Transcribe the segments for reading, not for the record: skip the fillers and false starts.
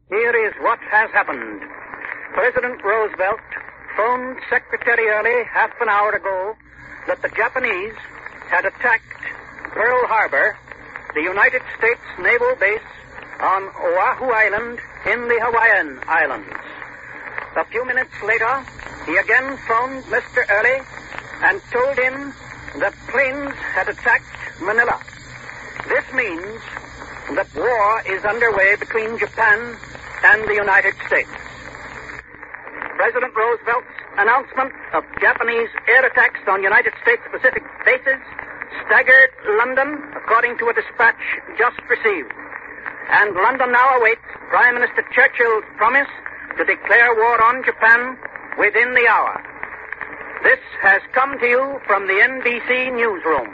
Here is what has happened. President Roosevelt phoned Secretary Early half an hour ago that the Japanese had attacked Pearl Harbor, the United States naval base on Oahu Island in the Hawaiian Islands. A few minutes later, he again phoned Mr. Early and told him that planes had attacked Manila. This means that war is underway between Japan and the United States. President Roosevelt's announcement of Japanese air attacks on United States Pacific bases staggered London, according to a dispatch just received. And London now awaits Prime Minister Churchill's promise to declare war on Japan within the hour. This has come to you from the NBC newsroom.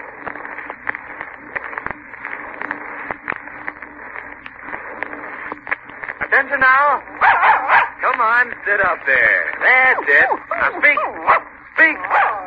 Attention now. Come on, sit up there. That's it. Now speak. Speak.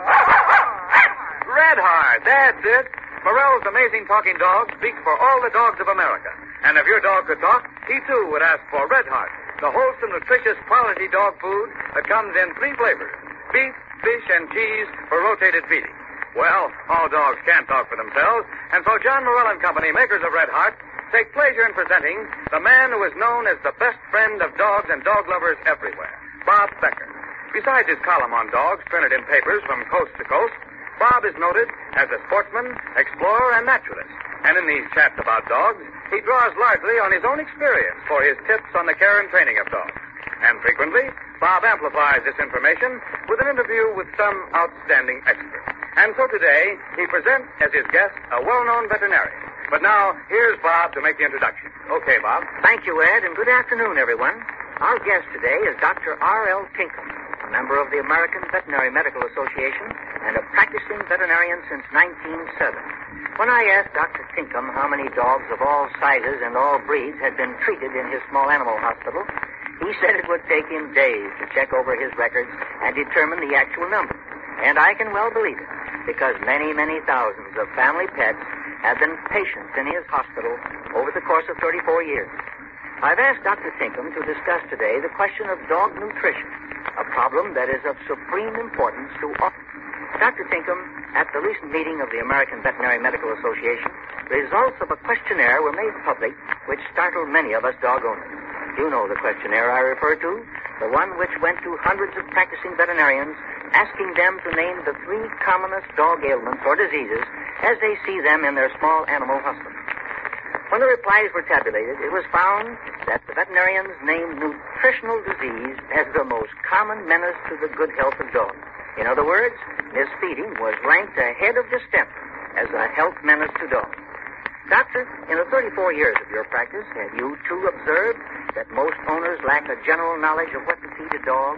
Red Heart, that's it. Morell's amazing talking dog speaks for all the dogs of America. And if your dog could talk, he too would ask for Red Heart, the wholesome, nutritious, quality dog food that comes in 3 flavors: beef, fish, and cheese for rotated feeding. Well, all dogs can't talk for themselves, and so John Morell and Company, makers of Red Heart, take pleasure in presenting the man who is known as the best friend of dogs and dog lovers everywhere, Bob Becker. Besides his column on dogs printed in papers from coast to coast, Bob is noted as a sportsman, explorer, and naturalist. And in these chats about dogs, he draws largely on his own experience for his tips on the care and training of dogs. And frequently, Bob amplifies this information with an interview with some outstanding expert. And so today, he presents as his guest a well-known veterinarian. But now, here's Bob to make the introduction. Okay, Bob. Thank you, Ed, and good afternoon, everyone. Our guest today is Dr. R.L. Tinkham, a member of the American Veterinary Medical Association and a practicing veterinarian since 1907. When I asked Dr. Tinkham how many dogs of all sizes and all breeds had been treated in his small animal hospital, he said it would take him days to check over his records and determine the actual number. And I can well believe it, because many, many thousands of family pets have been patients in his hospital over the course of 34 years. I've asked Dr. Tinkham to discuss today the question of dog nutrition, a problem that is of supreme importance to all. Dr. Tinkham, at the recent meeting of the American Veterinary Medical Association, results of a questionnaire were made public which startled many of us dog owners. You know the questionnaire I refer to, the one which went to hundreds of practicing veterinarians, asking them to name the 3 commonest dog ailments or diseases as they see them in their small animal hospital. When the replies were tabulated, it was found that the veterinarians named nutritional disease as the most common menace to the good health of dogs. In other words, misfeeding was ranked ahead of distemper as a health menace to dogs. Doctor, in the 34 years of your practice, have you too observed that most owners lack a general knowledge of what to feed a dog?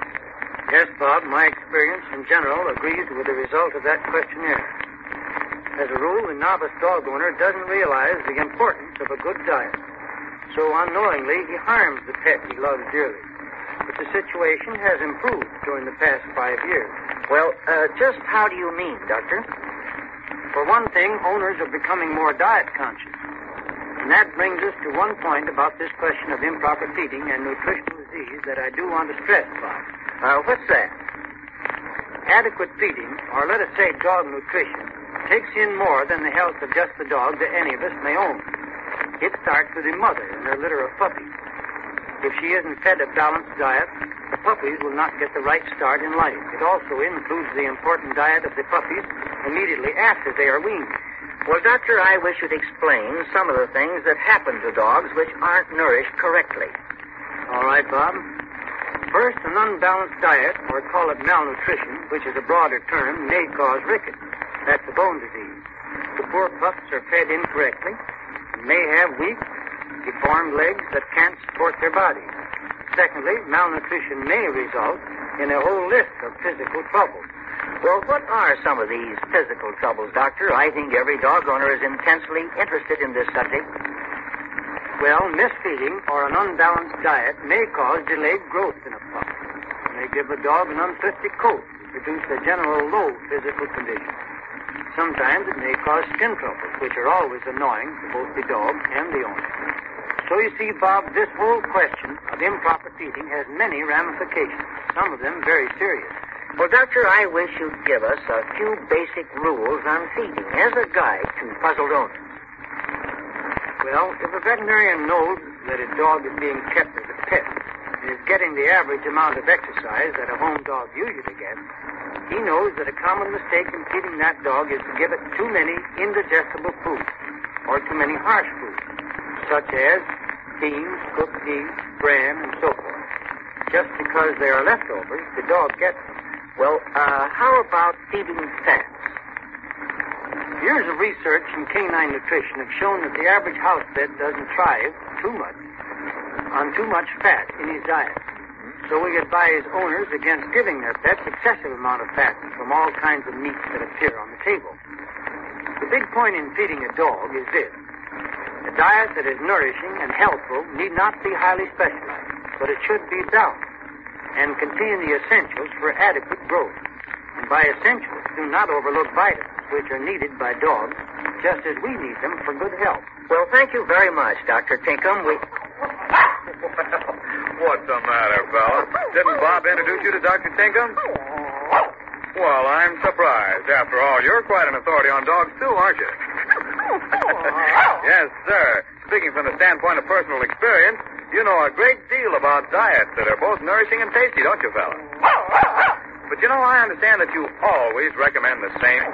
Yes, Bob, my experience in general agrees with the result of that questionnaire. As a rule, the novice dog owner doesn't realize the importance of a good diet. So unknowingly, he harms the pet he loves dearly. But the situation has improved during the past 5 years. Well, just how do you mean, Doctor? For one thing, owners are becoming more diet conscious. And that brings us to one point about this question of improper feeding and nutritional disease that I do want to stress, Bob. What's that? Adequate feeding, or let us say dog nutrition, takes in more than the health of just the dog that any of us may own. It starts with the mother and her litter of puppies. If she isn't fed a balanced diet, the puppies will not get the right start in life. It also includes the important diet of the puppies immediately after they are weaned. Well, Doctor, I wish you'd explain some of the things that happen to dogs which aren't nourished correctly. All right, Bob. First, an unbalanced diet, or call it malnutrition, which is a broader term, may cause rickets. That's a bone disease. The poor pups are fed incorrectly and may have weak, deformed legs that can't support their bodies. Secondly, malnutrition may result in a whole list of physical troubles. Well, what are some of these physical troubles, Doctor? I think every dog owner is intensely interested in this subject. Well, misfeeding or an unbalanced diet may cause delayed growth in a pup. It may give a dog an unthrifty coat and produce a general low physical condition. Sometimes it may cause skin troubles, which are always annoying to both the dog and the owner. So you see, Bob, this whole question of improper feeding has many ramifications, some of them very serious. Well, Doctor, I wish you'd give us a few basic rules on feeding as a guide to puzzled owners. Well, if a veterinarian knows that a dog is being kept as a pet and is getting the average amount of exercise that a home dog usually gets, he knows that a common mistake in feeding that dog is to give it too many indigestible foods or too many harsh foods, such as beans, cooked peas, bran, and so forth. Just because they are leftovers, the dog gets them. Well, how about feeding fats? Years of research in canine nutrition have shown that the average house pet doesn't thrive on too much fat in his diet. So we advise owners against giving their pets excessive amount of fat from all kinds of meats that appear on the table. The big point in feeding a dog is this. A diet that is nourishing and healthful need not be highly specialized, but it should be balanced and contain the essentials for adequate growth. And by essentials, do not overlook vitamins, which are needed by dogs, just as we need them for good health. Well, thank you very much, Dr. Tinkham. What's the matter, fella? Didn't Bob introduce you to Dr. Tinkham? Well, I'm surprised. After all, you're quite an authority on dogs, too, aren't you? Yes, sir. Speaking from the standpoint of personal experience, you know a great deal about diets that are both nourishing and tasty, don't you, fella? But you know, I understand that you always recommend the same.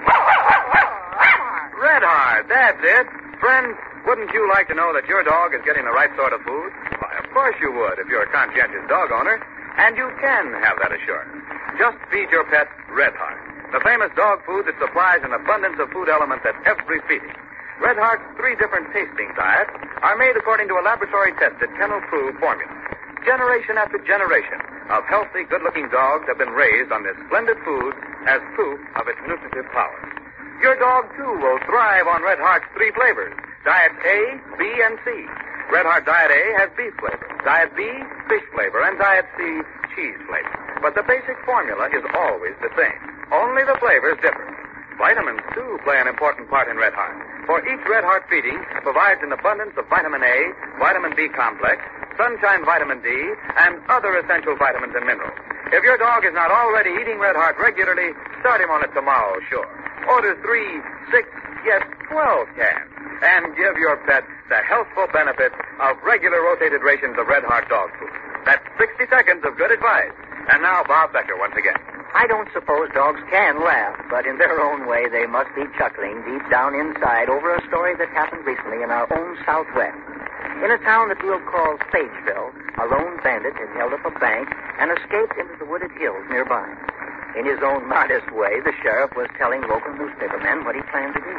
Red Heart, that's it. Friend, wouldn't you like to know that your dog is getting the right sort of food? Why, of course you would if you're a conscientious dog owner. And you can have that assurance. Just feed your pet Red Heart, the famous dog food that supplies an abundance of food elements at every feeding. Red Heart's 3 different tasting diets are made according to a laboratory-tested, kennel-proved formula. Generation after generation of healthy, good-looking dogs have been raised on this splendid food as proof of its nutritive powers. Your dog, too, will thrive on Red Heart's 3 flavors, Diet A, B, and C. Red Heart Diet A has beef flavor, Diet B, fish flavor, and Diet C, cheese flavor. But the basic formula is always the same. Only the flavors differ. Vitamins, too, play an important part in Red Heart. For each Red Heart feeding provides an abundance of vitamin A, vitamin B complex, sunshine vitamin D, and other essential vitamins and minerals. If your dog is not already eating Red Heart regularly, start him on it tomorrow, sure. Order 3, 6, yes, 12 cans. And give your pet the healthful benefits of regular rotated rations of Red Heart dog food. That's 60 seconds of good advice. And now, Bob Becker once again. I don't suppose dogs can laugh, but in their own way, they must be chuckling deep down inside over a story that happened recently in our own Southwest. In a town that we'll call Sageville, a lone bandit had held up a bank and escaped into the wooded hills nearby. In his own modest way, the sheriff was telling local newspapermen what he planned to do.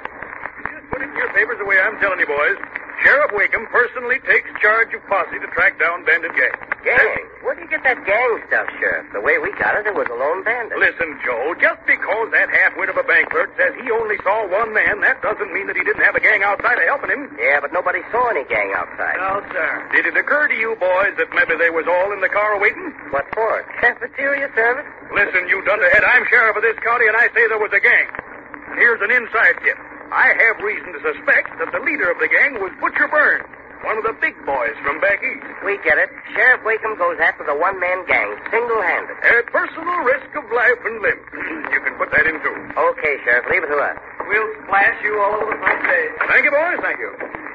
Just put it in your papers the way I'm telling you, boys. Sheriff Wakeham personally takes charge of posse to track down bandit gang. Gang? Where did you get that gang stuff, Sheriff? The way we got it was a lone bandit. Listen, Joe, just because that half-wit of a bank clerk says he only saw one man, that doesn't mean that he didn't have a gang outside of helping him. Yeah, but nobody saw any gang outside. No, sir. Did it occur to you, boys, that maybe they was all in the car waiting? What for? Cafeteria service? Listen, you dunderhead, I'm sheriff of this county, and I say there was a gang. Here's an inside tip. I have reason to suspect that the leader of the gang was Butcher Burns, one of the big boys from back east. We get it. Sheriff Wakeham goes after the one-man gang, single-handed. At personal risk of life and limb. You can put that in, too. Okay, Sheriff, leave it to us. We'll splash you all over my face. Thank you, boys, thank you.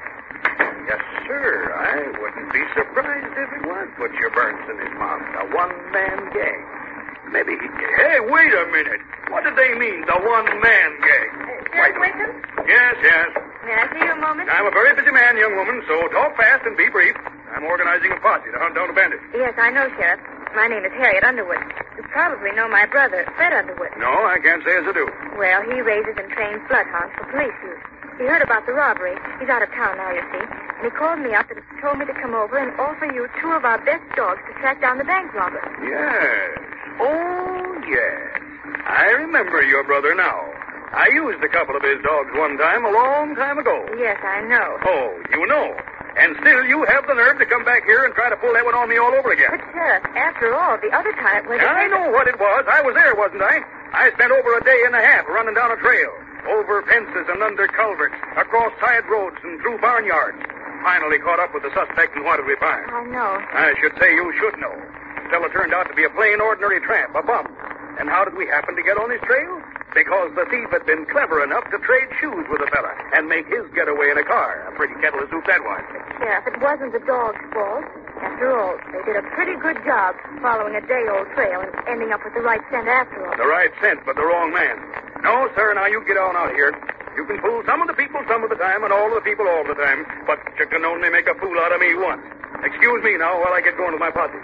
Yes, sir, I wouldn't be surprised if it was Butcher Burns in his mouth. A one-man gang. Maybe he... Hey, wait a minute. What do they mean, the one-man gang? Sheriff Wakeham? Yes. May I see you a moment? I'm a very busy man, young woman, so talk fast and be brief. I'm organizing a posse to hunt down a bandit. Yes, I know, Sheriff. My name is Harriet Underwood. You probably know my brother, Fred Underwood. No, I can't say as I do. Well, he raises and trains bloodhounds for police use. He heard about the robbery. He's out of town now, you see. And he called me up and told me to come over and offer you 2 of our best dogs to track down the bank robber. Yes. Oh, yes. I remember your brother now. I used a couple of his dogs one time, a long time ago. Yes, I know. Oh, you know. And still you have the nerve to come back here and try to pull that one on me all over again. But, Sheriff, after all, the other time it was... I know what it was. I was there, wasn't I? I spent over a day and a half running down a trail, over fences and under culverts, across side roads and through barnyards. finally caught up with the suspect and wanted refined. I know. I should say you should know. The fella turned out to be a plain, ordinary tramp, a bum. And how did we happen to get on his trail? Because the thief had been clever enough to trade shoes with the fella and make his getaway in a car. A pretty kettle of soup that was. Sheriff, it wasn't the dog's fault. After all, they did a pretty good job following a day-old trail and ending up with the right scent after all. The right scent, but the wrong man. No, sir, now you get on out here. You can fool some of the people some of the time and all of the people all the time, but you can only make a fool out of me once. Excuse me now while I get going with my posse.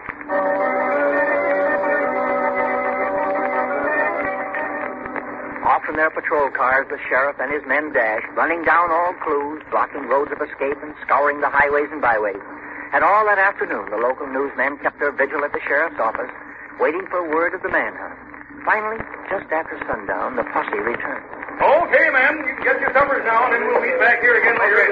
Off from their patrol cars, the sheriff and his men dashed, running down all clues, blocking roads of escape, and scouring the highways and byways. And all that afternoon, the local newsmen kept their vigil at the sheriff's office, waiting for word of the manhunt. Finally, just after sundown, the posse returned. Okay, men, you can get your suppers now, and then we'll meet back here again later.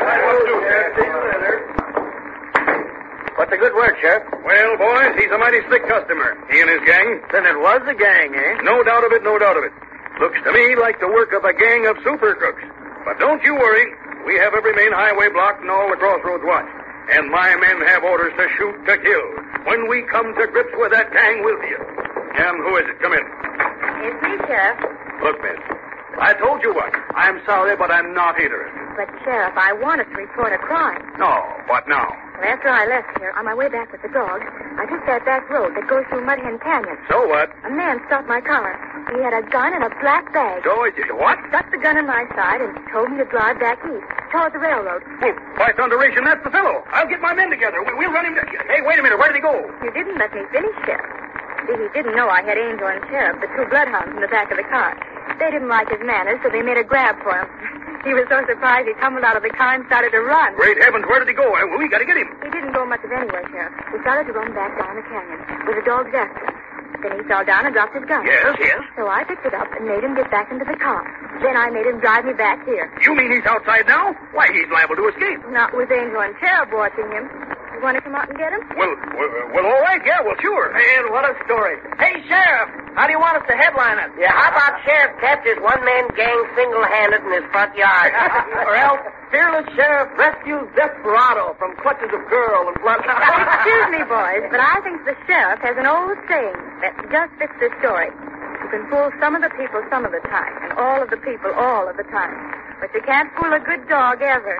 What's the good word, Sheriff? Well, boys, he's a mighty slick customer, he and his gang. Then it was a gang, eh? No doubt of it, no doubt of it. Looks to me like the work of a gang of super crooks. But don't you worry. We have every main highway blocked and all the crossroads watched. And my men have orders to shoot to kill. When we come to grips with that gang, we'll be it. And who is it? Come in. It's me, Sheriff. Look, miss, I told you what. I'm sorry, but I'm not interested. But, Sheriff, I wanted to report a crime. No, what now? Well, after I left here, on my way back with the dog, I took that back road that goes through Mudhen Canyon. So what? A man stopped my car. He had a gun and a black bag. So, what? Stuck the gun in my side and told me to drive back east, toward the railroad. Well, by thunderation, that's the fellow. I'll get my men together. We'll run him down. Hey, wait a minute. Where did he go? You didn't let me finish, Sheriff. See, he didn't know I had Angel and Sheriff, the two bloodhounds, in the back of the car. They didn't like his manners, so they made a grab for him. He was so surprised he tumbled out of the car and started to run. Great heavens, where did he go? We got to get him. He didn't go much of anywhere, Sheriff. He started to run back down the canyon with the dogs after him. Then he fell down and dropped his gun. Yes, yes. So I picked it up and made him get back into the car. Then I made him drive me back here. You mean he's outside now? Why, he's liable to escape. Not with Angel and Sheriff watching him. You want to come out and get him? Well, all right, yeah, well, sure. Man, what a story. Hey, Sheriff, how do you want us to headline it? Yeah, how about Sheriff captures one-man gang single-handed in his front yard? Or else, fearless sheriff rescues desperado from clutches of girl and blood. Excuse me, boys, but I think the sheriff has an old saying that just fits this story. You can fool some of the people some of the time, and all of the people all of the time. But you can't fool a good dog ever.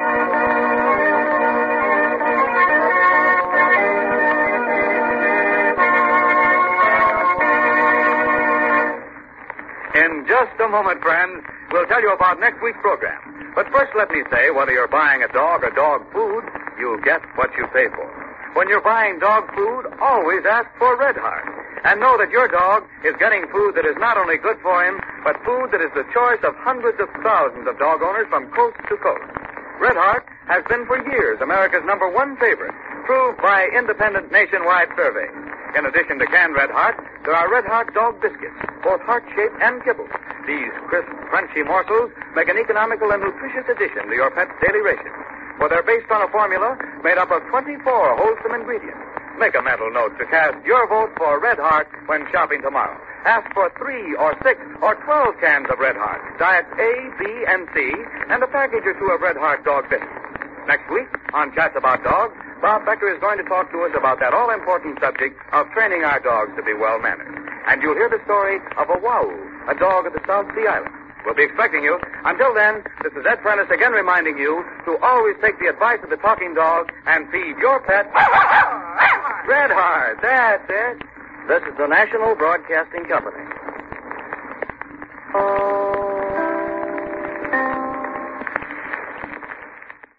In just a moment, friends, we'll tell you about next week's program. But first, let me say, whether you're buying a dog or dog food, you get what you pay for. When you're buying dog food, always ask for Red Heart. And know that your dog is getting food that is not only good for him, but food that is the choice of hundreds of thousands of dog owners from coast to coast. Red Heart has been for years America's #1 favorite, proved by independent nationwide surveys. In addition to canned Red Heart, there are Red Heart dog biscuits, both heart-shaped and kibble. These crisp, crunchy morsels make an economical and nutritious addition to your pet's daily ration. For they're based on a formula made up of 24 wholesome ingredients. Make a mental note to cast your vote for Red Heart when shopping tomorrow. Ask for 3 or 6 or 12 cans of Red Heart, diets A, B, and C, and a package or two of Red Heart dog biscuits. Next week, on Chats About Dogs, Bob Becker is going to talk to us about that all-important subject of training our dogs to be well-mannered. And you'll hear the story of a Wau, a dog of the South Sea Islands. We'll be expecting you. Until then, this is Ed Prentice again reminding you to always take the advice of the talking dog and feed your pet Red Heart. That's it. This is the National Broadcasting Company.